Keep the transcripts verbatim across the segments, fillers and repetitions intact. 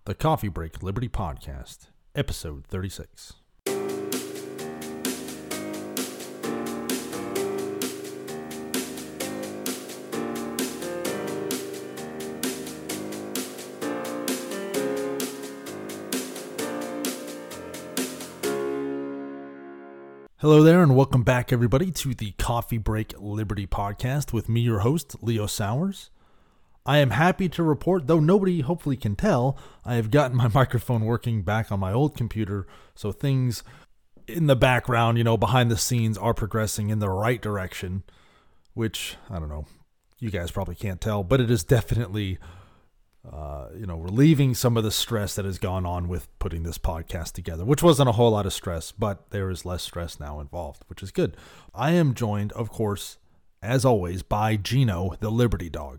The Coffee Break Liberty Podcast, episode thirty-six. Hello there, and welcome back, everybody, to the Coffee Break Liberty Podcast with me, your host, Leo Sowers. I am happy to report, though nobody hopefully can tell, I have gotten my microphone working back on my old computer, so things in the background, you know, behind the scenes are progressing in the right direction, which, I don't know, you guys probably can't tell, but it is definitely, uh, you know, relieving some of the stress that has gone on with putting this podcast together, which wasn't a whole lot of stress, but there is less stress now involved, which is good. I am joined, of course, as always, by Gino, the Liberty Dog.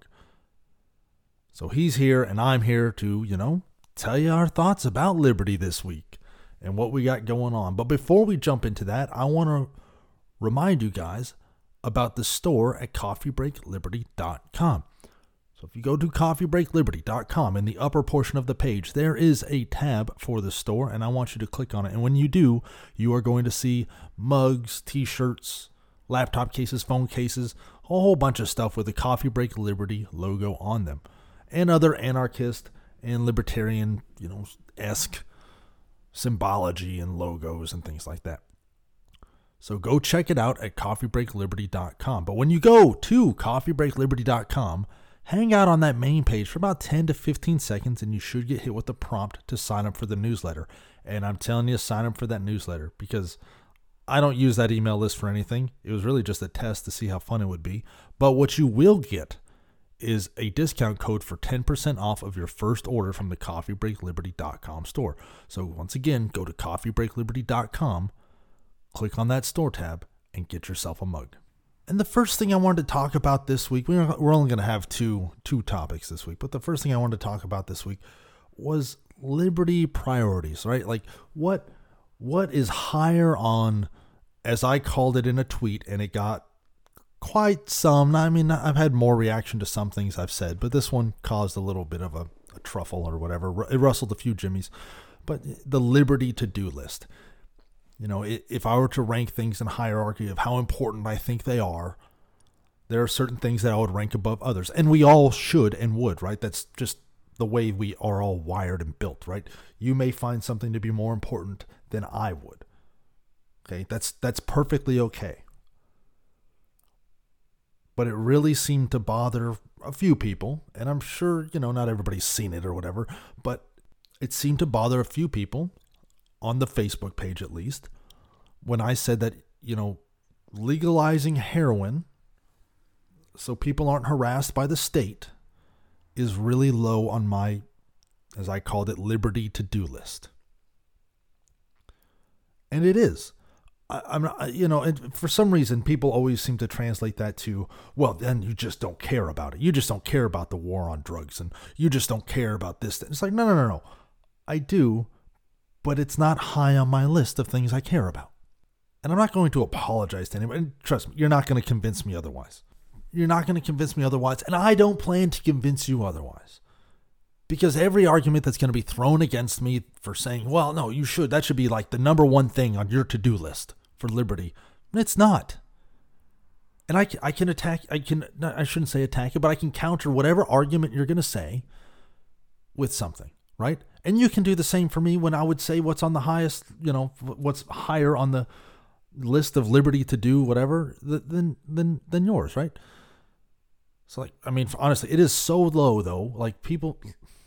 So he's here and I'm here to, you know, tell you our thoughts about Liberty this week and what we got going on. But before we jump into that, I want to remind you guys about the store at coffee break liberty dot com. So if you go to coffee break liberty dot com, in the upper portion of the page, there is a tab for the store, and I want you to click on it. And when you do, you are going to see mugs, t-shirts, laptop cases, phone cases, a whole bunch of stuff with the Coffee Break Liberty logo on them, and other anarchist and libertarian, you know, esque symbology and logos and things like that. So go check it out at coffee break liberty dot com. But when you go to coffee break liberty dot com, hang out on that main page for about ten to fifteen seconds, and you should get hit with a prompt to sign up for the newsletter. And I'm telling you, sign up for that newsletter because I don't use that email list for anything. It was really just a test to see how fun it would be. But what you will get is a discount code for ten percent off of your first order from the coffee break liberty dot com store. So once again, go to coffee break liberty dot com, click on that store tab, and get yourself a mug. And the first thing I wanted to talk about this week, we're only going to have two two topics this week, but the first thing I wanted to talk about this week was liberty priorities, right? Like what what is higher on, as I called it in a tweet, and it got quite some, I mean, I've had more reaction to some things I've said, but this one caused a little bit of a, a truffle or whatever. It rustled a few jimmies, but the liberty to-do list. You know, if I were to rank things in hierarchy of how important I think they are, there are certain things that I would rank above others. And we all should and would, right? That's just the way we are all wired and built, right? You may find something to be more important than I would. Okay, that's that's perfectly okay. But it really seemed to bother a few people, and I'm sure, you know, not everybody's seen it or whatever, but it seemed to bother a few people, on the Facebook page at least, when I said that, you know, legalizing heroin so people aren't harassed by the state is really low on my, as I called it, liberty to-do list. And it is. I, I'm not, you know, and for some reason, people always seem to translate that to, well, then you just don't care about it. You just don't care about the war on drugs, and you just don't care about this. It's like, no, no, no, no. I do, but it's not high on my list of things I care about. And I'm not going to apologize to anybody. And trust me, you're not going to convince me otherwise. You're not going to convince me otherwise, and I don't plan to convince you otherwise. Because every argument that's going to be thrown against me for saying, well, no, you should, that should be like the number one thing on your to-do list for liberty. It's not. And I, I can attack, I can, I shouldn't say attack it, but I can counter whatever argument you're going to say with something, right? And you can do the same for me when I would say what's on the highest, you know, what's higher on the list of liberty to do whatever than, than, than yours, right? So like, I mean, honestly, it is so low though. Like people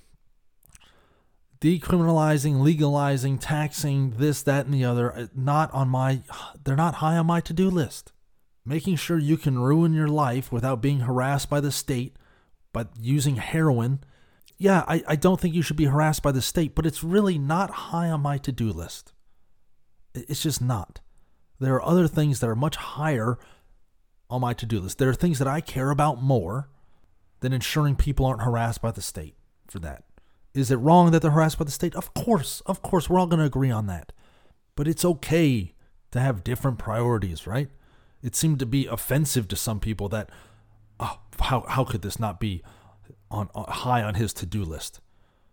decriminalizing, legalizing, taxing, this, that, and the other, not on my, they're not high on my to-do list. Making sure you can ruin your life without being harassed by the state, but using heroin. Yeah, I, I don't think you should be harassed by the state, but it's really not high on my to-do list. It's just not. There are other things that are much higher on my to-do list. There are things that I care about more than ensuring people aren't harassed by the state for that. Is it wrong that they're harassed by the state? Of course, of course, we're all going to agree on that. But it's okay to have different priorities, right? It seemed to be offensive to some people that, oh, how how could this not be on, on high on his to-do list?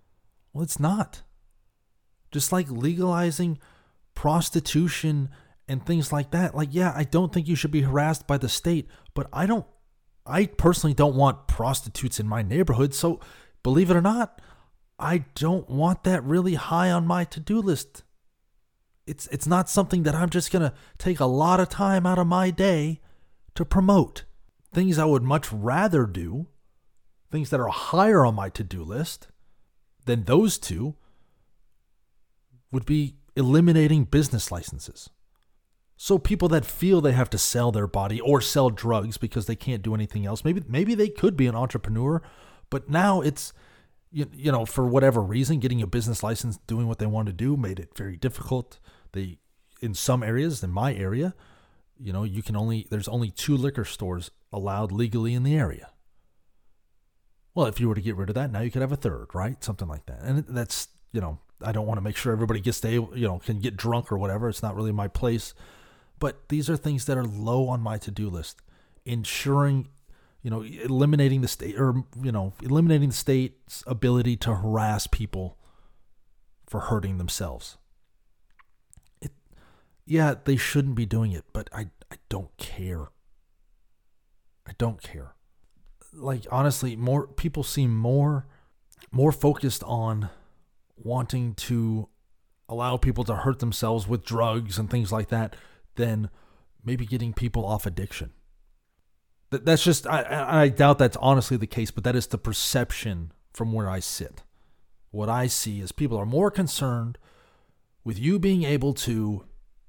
Well, it's not. Just like legalizing prostitution and things like that. Like, yeah, I don't think you should be harassed by the state, but I don't, I personally don't want prostitutes in my neighborhood. So believe it or not, I don't want that really high on my to-do list. It's it's not something that I'm just going to take a lot of time out of my day to promote. Things I would much rather do, things that are higher on my to-do list than those two, would be eliminating business licenses. So people that feel they have to sell their body or sell drugs because they can't do anything else, maybe maybe they could be an entrepreneur, but now it's, you, you know, for whatever reason, getting a business license, doing what they want to do made it very difficult. They, in some areas, in my area, you know, you can only, there's only two liquor stores allowed legally in the area. Well, if you were to get rid of that, now you could have a third, right? Something like that. And that's, you know, I don't want to make sure everybody gets to, you know, can get drunk or whatever. It's not really my place. But these are things that are low on my to-do list. Ensuring, you know, eliminating the state, or, you know, eliminating the state's ability to harass people for hurting themselves. It, yeah, they shouldn't be doing it, but I, I don't care. I don't care. Like, honestly, more people seem more, more focused on wanting to allow people to hurt themselves with drugs and things like that than maybe getting people off addiction. That's just, I, I doubt that's honestly the case, but that is the perception from where I sit. What I see is people are more concerned with you being able to,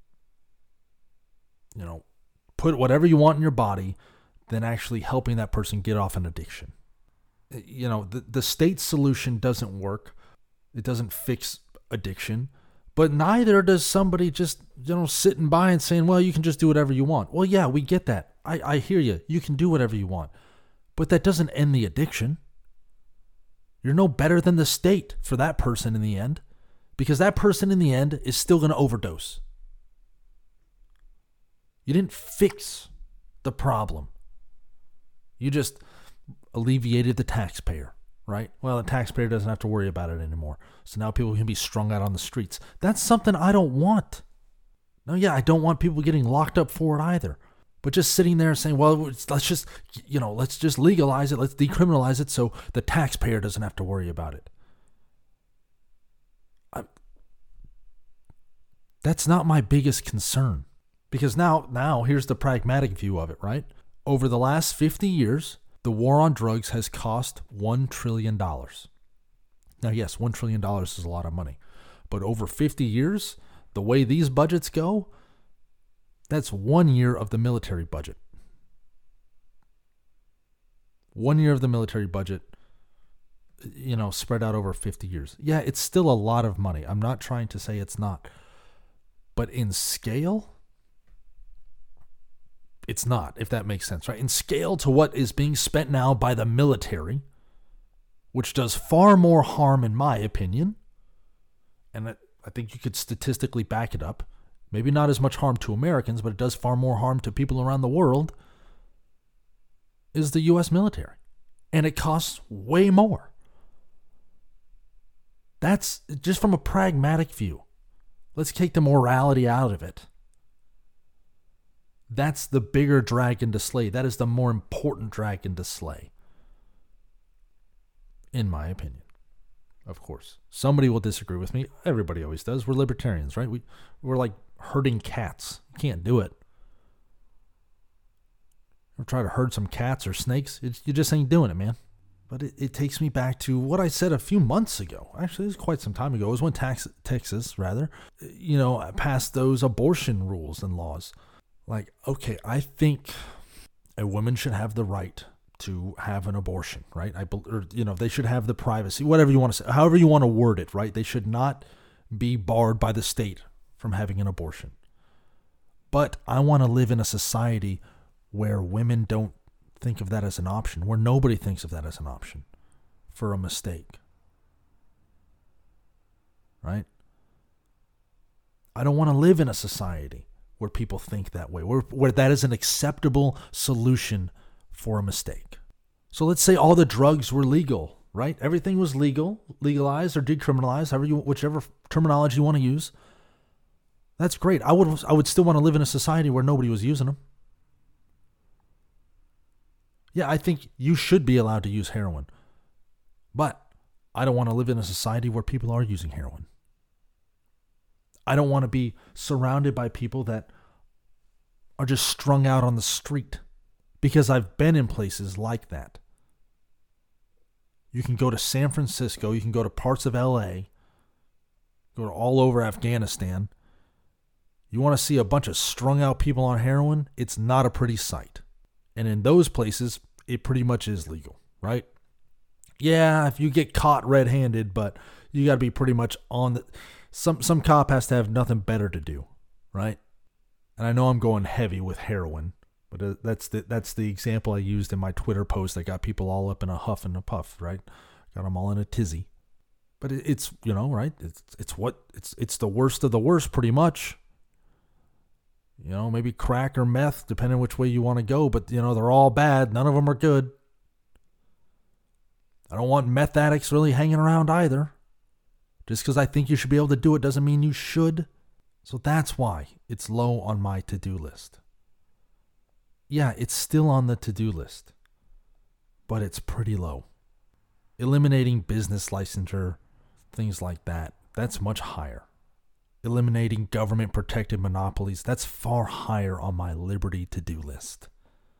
you know, put whatever you want in your body than actually helping that person get off an addiction. You know, the, the state solution doesn't work. It doesn't fix addiction, but neither does somebody just, you know, sitting by and saying, well, you can just do whatever you want. Well, yeah, we get that. I, I hear you. You can do whatever you want, but that doesn't end the addiction. You're no better than the state for that person in the end, because that person in the end is still going to overdose. You didn't fix the problem. You just alleviated the taxpayer. Right? Well, the taxpayer doesn't have to worry about it anymore. So now people can be strung out on the streets. That's something I don't want. No, yeah, I don't want people getting locked up for it either. But just sitting there saying, well, let's just, you know, let's just legalize it. Let's decriminalize it so the taxpayer doesn't have to worry about it. I, that's not my biggest concern. Because now, now here's the pragmatic view of it, right? Over the last fifty years, the war on drugs has cost one trillion dollars. Now, yes, one trillion dollars is a lot of money. But over fifty years, the way these budgets go, that's one year of the military budget. One year of the military budget, you know, spread out over fifty years. Yeah, it's still a lot of money. I'm not trying to say it's not. But in scale, it's not, if that makes sense, right? In scale to what is being spent now by the military, which does far more harm, in my opinion, and I think you could statistically back it up, maybe not as much harm to Americans, but it does far more harm to people around the world, is the U S military. And it costs way more. That's just from a pragmatic view. Let's take the morality out of it. That's the bigger dragon to slay. That is the more important dragon to slay. In my opinion. Of course. Somebody will disagree with me. Everybody always does. We're libertarians, right? We, we're like herding cats. You can't do it. Or try to herd some cats or snakes. It, you just ain't doing it, man. But it, it takes me back to what I said a few months ago. Actually, it was quite some time ago. It was when tax, Texas, rather, you know, passed those abortion rules and laws. Like, okay, I think a woman should have the right to have an abortion, right? I, or, you know, they should have the privacy, whatever you want to say, however you want to word it, right? They should not be barred by the state from having an abortion. But I want to live in a society where women don't think of that as an option, where nobody thinks of that as an option for a mistake, right? I don't want to live in a society where people think that way, where, where that is an acceptable solution for a mistake. So let's say all the drugs were legal right? Everything was legal, legalized or decriminalized, however you, whichever terminology you want to use. That's great. I would I would still want to live in a society where nobody was using them. Yeah, I think you should be allowed to use heroin. But I don't want to live in a society where people are using heroin. I don't want to be surrounded by people that are just strung out on the street, because I've been in places like that. You can go to San Francisco, you can go to parts of L A, go to all over Afghanistan. You want to see a bunch of strung out people on heroin? It's not a pretty sight. And in those places, it pretty much is legal, right? Yeah, if you get caught red-handed, but you got to be pretty much on the... Some, some cop has to have nothing better to do, right? And I know I'm going heavy with heroin, but that's the, that's the example I used in my Twitter post that got people all up in a huff and a puff, right? Got them all in a tizzy. But it, it's, you know, right? It's it's what it's it's the worst of the worst, pretty much. You know, maybe crack or meth, depending on which way you want to go. But, you know, they're all bad. None of them are good. I don't want meth addicts really hanging around either. Just because I think you should be able to do it doesn't mean you should. So that's why it's low on my to-do list. Yeah, it's still on the to-do list, but it's pretty low. Eliminating business licensure, things like that, that's much higher. Eliminating government-protected monopolies, that's far higher on my liberty to-do list.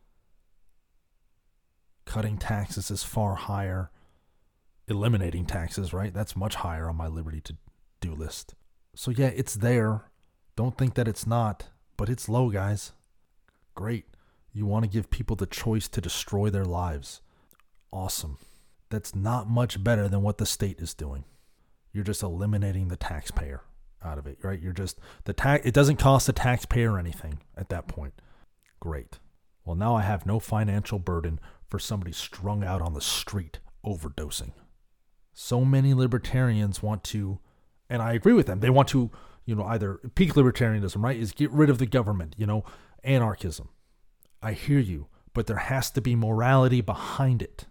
Cutting taxes is far higher. Eliminating taxes, right? That's much higher on my liberty to-do list. So yeah, it's there. Don't think that it's not, but it's low, guys. Great. You want to give people the choice to destroy their lives. Awesome. That's not much better than what the state is doing. You're just eliminating the taxpayer out of it, right? You're just, the tax, it doesn't cost the taxpayer anything at that point. Great. Well, now I have no financial burden for somebody strung out on the street overdosing. So many libertarians want to, and I agree with them, they want to, you know, either peak libertarianism, right, is get rid of the government, you know, anarchism. I hear you, but there has to be morality behind it.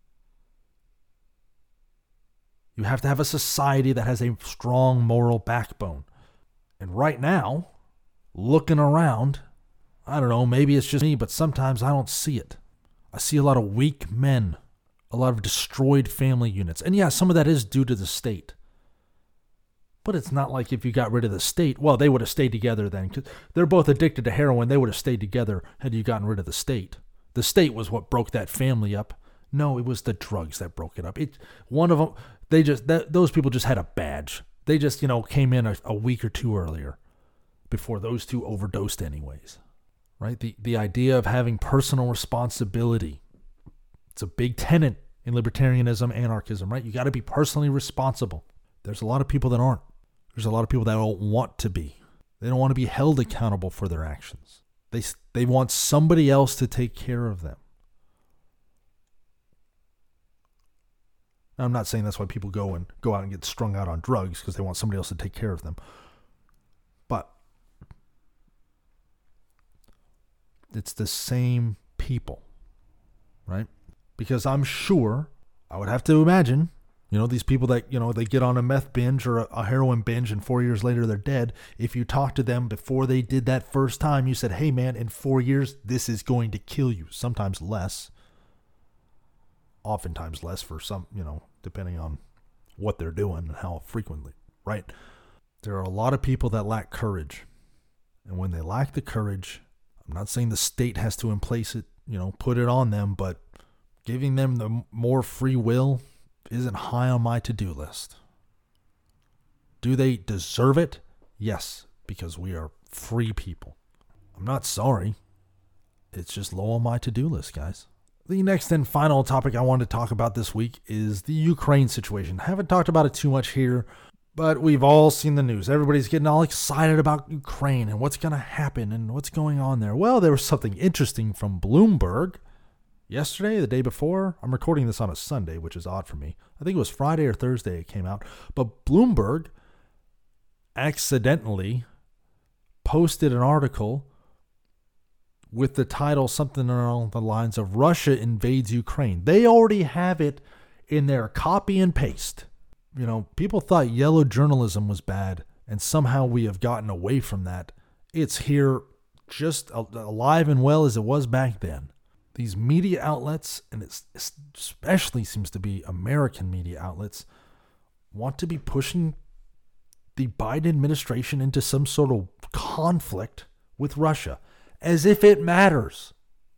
You have to have a society that has a strong moral backbone. And right now, looking around, I don't know, maybe it's just me, but sometimes I don't see it. I see a lot of weak men, a lot of destroyed family units. And yeah, some of that is due to the state. But it's not like if you got rid of the state, well, they would have stayed together then. Because they're both addicted to heroin. They would have stayed together had you gotten rid of the state. The state was what broke that family up. No, it was the drugs that broke it up. It, one of them, they just, that, those people just had a badge. They just, you know, came in a, a week or two earlier before those two overdosed anyways. Right? The, the idea of having personal responsibility. It's a big tenet in libertarianism, anarchism, right? You got to be personally responsible. There's a lot of people that aren't. There's a lot of people that don't want to be. They don't want to be held accountable for their actions. They they want somebody else to take care of them. Now, I'm not saying that's why people go and go out and get strung out on drugs, because they want somebody else to take care of them. But it's the same people, right? Because I'm sure, I would have to imagine, you know, these people that, you know, they get on a meth binge or a, a heroin binge and four years later they're dead. If you talk to them before they did that first time, you said, hey man, in four years, this is going to kill you. Sometimes less. Oftentimes less for some, you know, depending on what they're doing and how frequently, right? There are a lot of people that lack courage. And when they lack the courage, I'm not saying the state has to emplace it, you know, put it on them, but giving them the more free will isn't high on my to-do list. Do they deserve it? Yes, because we are free people. I'm not sorry. It's just low on my to-do list, guys. The next and final topic I wanted to talk about this week is the Ukraine situation. I haven't talked about it too much here, but we've all seen the news. Everybody's getting all excited about Ukraine and what's going to happen and what's going on there. Well, there was something interesting from Bloomberg yesterday, the day before. I'm recording this on a Sunday, which is odd for me. I think it was Friday or Thursday it came out. But Bloomberg accidentally posted an article with the title something along the lines of Russia invades Ukraine. They already have it in their copy and paste. You know, people thought yellow journalism was bad, and somehow we have gotten away from that. It's here just alive and well as it was back then. These media outlets, and it especially seems to be American media outlets, want to be pushing the Biden administration into some sort of conflict with Russia, as if it matters.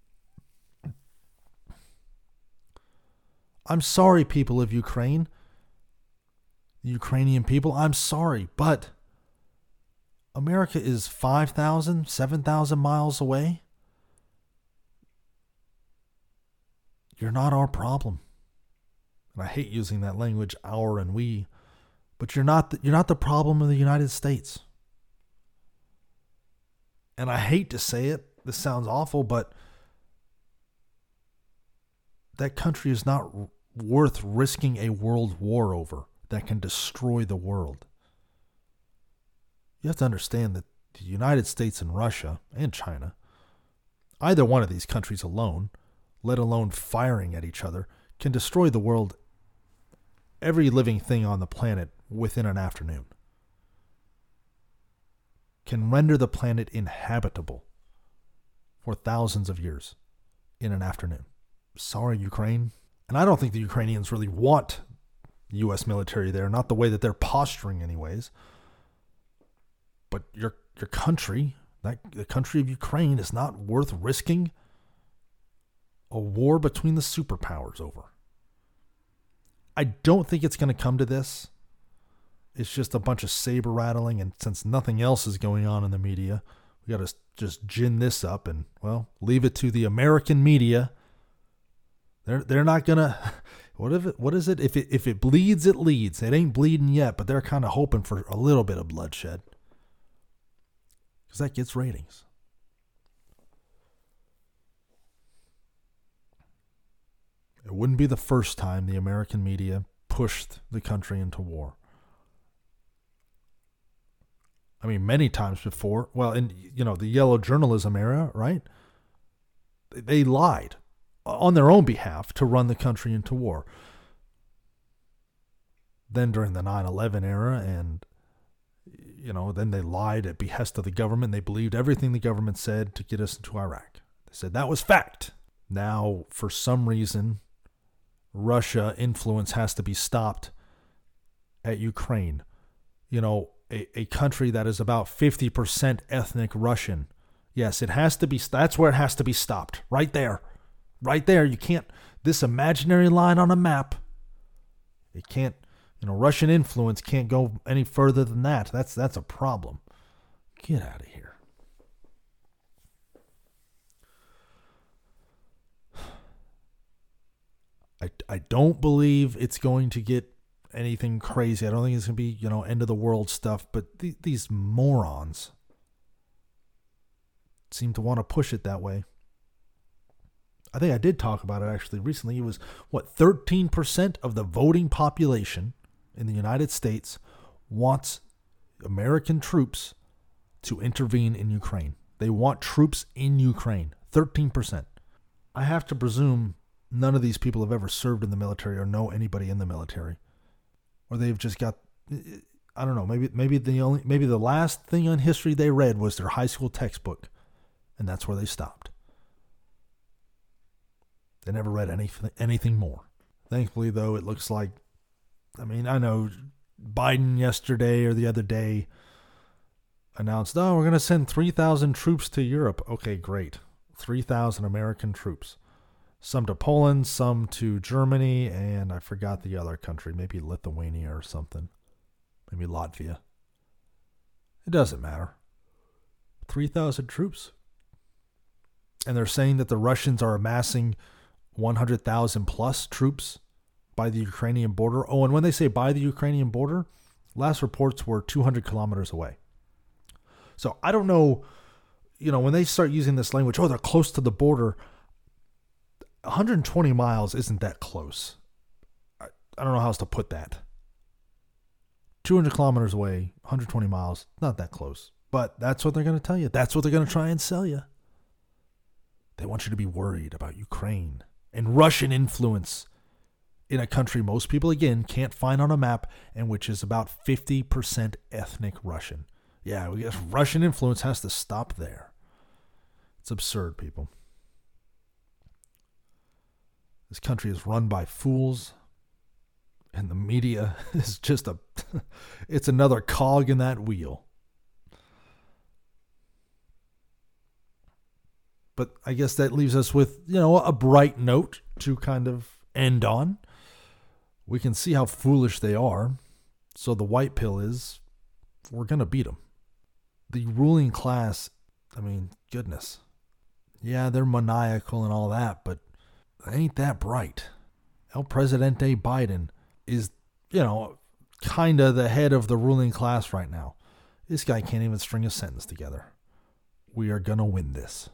I'm sorry, people of Ukraine, the Ukrainian people, I'm sorry, but America is five thousand, seven thousand miles away. You're not our problem. And I hate using that language, our and we, but you're not the, you're not the problem of the United States. And I hate to say it, this sounds awful, but that country is not worth risking a world war over that can destroy the world. You have to understand that the United States and Russia and China, either one of these countries alone, let alone firing at each other, can destroy the world, every living thing on the planet, within an afternoon. Can render the planet inhabitable for thousands of years in an afternoon. Sorry, Ukraine. And I don't think the Ukrainians really want the U S military there, not the way that they're posturing anyways. But your your country, that the country of Ukraine, is not worth risking a war between the superpowers over. I don't think it's going to come to this. It's just a bunch of saber rattling, and since nothing else is going on in the media, we got to just gin this up and, well, leave it to the American media. They're they're not gonna. What if it? What is it? If it if it bleeds, it leads. It ain't bleeding yet, but they're kind of hoping for a little bit of bloodshed because that gets ratings. It wouldn't be the first time the American media pushed the country into war. I mean, many times before. Well, in you know the yellow journalism era, right? They lied on their own behalf to run the country into war. Then during the nine eleven era, and you know, then they lied at behest of the government. They believed everything the government said to get us into Iraq. They said that was fact. Now, for some reason, Russia influence has to be stopped at Ukraine. You know, a, a country that is about fifty percent ethnic Russian. Yes, it has to be, that's where it has to be stopped. Right there. Right there. You can't, this imaginary line on a map, it can't, you know, Russian influence can't go any further than that. That's, that's a problem. Get out of here. I, I don't believe it's going to get anything crazy. I don't think it's going to be, you know, end of the world stuff, but th- these morons seem to want to push it that way. I think I did talk about it actually recently. It was, what, thirteen percent of the voting population in the United States wants American troops to intervene in Ukraine. They want troops in Ukraine. thirteen percent. I have to presume none of these people have ever served in the military or know anybody in the military. Or they've just got, I don't know, maybe maybe the only maybe the last thing on history they read was their high school textbook, and that's where they stopped. They never read anything anything more. Thankfully, though, it looks like, I mean, I know Biden yesterday or the other day announced, oh, we're going to send three thousand troops to Europe. Okay, great. three thousand American troops. Some to Poland, some to Germany, and I forgot the other country, maybe Lithuania or something. Maybe Latvia. It doesn't matter. three thousand troops. And they're saying that the Russians are amassing one hundred thousand plus troops by the Ukrainian border. Oh, and when they say by the Ukrainian border, last reports were two hundred kilometers away. So I don't know, you know, when they start using this language, oh, they're close to the border. one hundred twenty miles isn't that close. I, I don't know how else to put that. two hundred kilometers away, one hundred twenty miles, not that close. But that's what they're going to tell you. That's what they're going to try and sell you. They want you to be worried about Ukraine and Russian influence in a country most people, again, can't find on a map, and which is about fifty percent ethnic Russian. Yeah, we guess Russian influence has to stop there. It's absurd, people. This country is run by fools, and the media is just a, it's another cog in that wheel. But I guess that leaves us with, you know, a bright note to kind of end on. We can see how foolish they are. So the white pill is, we're going to beat them. The ruling class, I mean, goodness. Yeah, they're maniacal and all that, but they ain't that bright. El Presidente Biden is, you know, kind of the head of the ruling class right now. This guy can't even string a sentence together. We are going to win this.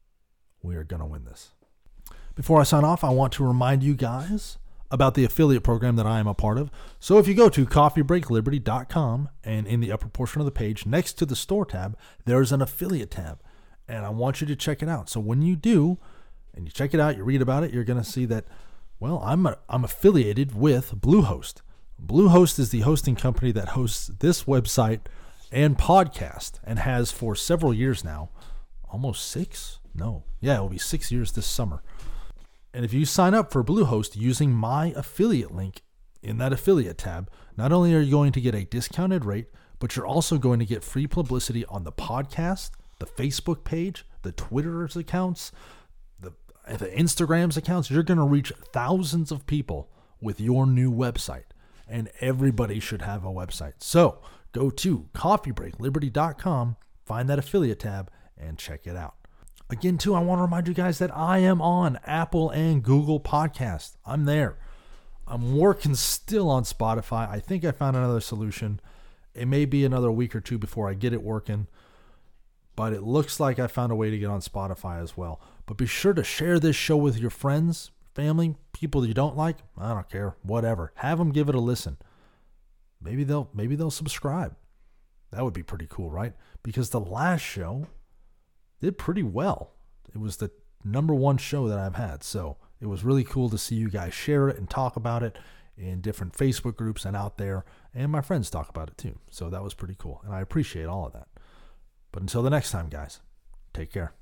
We are going to win this. Before I sign off, I want to remind you guys about the affiliate program that I am a part of. So if you go to coffee break liberty dot com, and in the upper portion of the page, next to the store tab, there's an affiliate tab. And I want you to check it out. So when you do, and you check it out, you read about it, you're going to see that, well, I'm a, I'm affiliated with Bluehost. Bluehost is the hosting company that hosts this website and podcast, and has for several years now. Almost six? No. Yeah, it will be six years this summer. And if you sign up for Bluehost using my affiliate link in that affiliate tab, not only are you going to get a discounted rate, but you're also going to get free publicity on the podcast, the Facebook page, the Twitter's accounts, the, the Instagram's accounts. You're going to reach thousands of people with your new website. And everybody should have a website. So go to coffee break liberty dot com, find that affiliate tab, and check it out. Again, too, I want to remind you guys that I am on Apple and Google Podcasts. I'm there. I'm working still on Spotify. I think I found another solution. It may be another week or two before I get it working, but it looks like I found a way to get on Spotify as well. But be sure to share this show with your friends, family, people you don't like. I don't care. Whatever. Have them give it a listen. Maybe they'll maybe they'll subscribe. That would be pretty cool, right? Because the last show did pretty well. It was the number one show that I've had. So it was really cool to see you guys share it and talk about it in different Facebook groups and out there. And my friends talk about it too. So that was pretty cool. And I appreciate all of that. But until the next time, guys, take care.